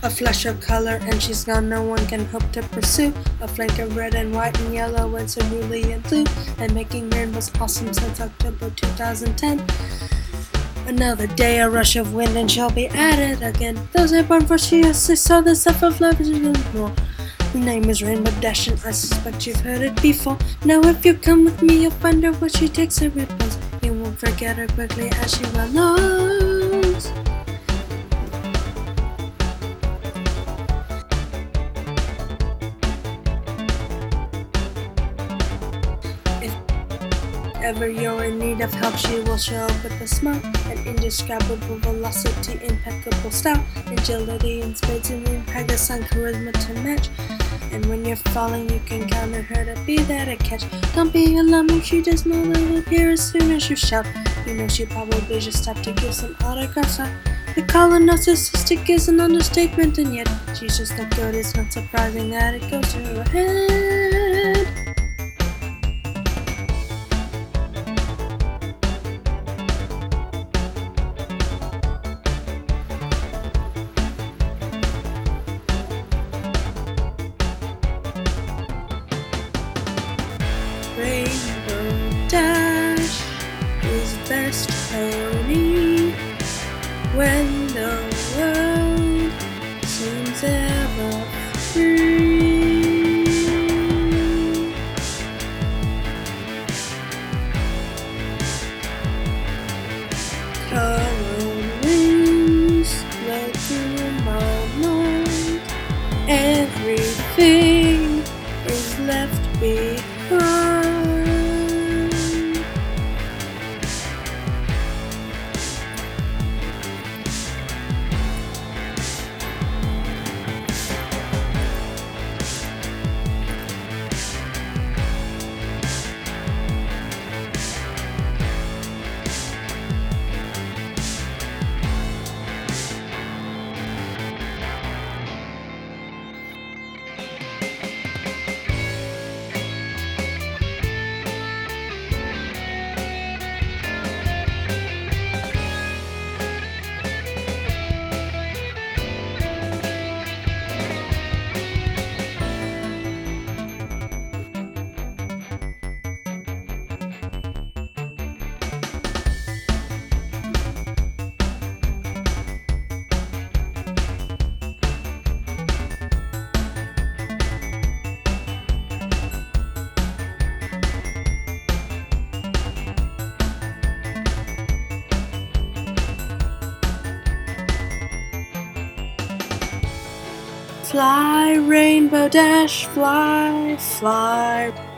A flash of color and she's gone, no one can hope to pursue. A flank of red and white and yellow and cerulean blue, and making rainbows awesome since October 2010. Another day, a rush of wind, and she'll be at it again. Those are born for she saw the stuff of love is more. The name is Rainbow Dash, and I suspect you've heard it before. Now if you come with me, you'll find out what she takes her ripples. You won't forget her quickly, as she well knows. If ever you're in need of help, she will show up with a smile, an indescribable velocity, impeccable style, agility in spades, and in Pegasus charisma to match. And when you're falling, you can count on her to be there to catch. Don't be alarmed if she does not will appear as soon as you shout. You know she probably just stopped to give some autographs out. The call of narcissistic is an understatement, and yet she's just that good. It's not surprising that it goes to her head. Rainbow Dash is best pony when the world seems ever free. Colored wings flow through my mind. Everything is left behind. Fly, Rainbow Dash, fly, fly.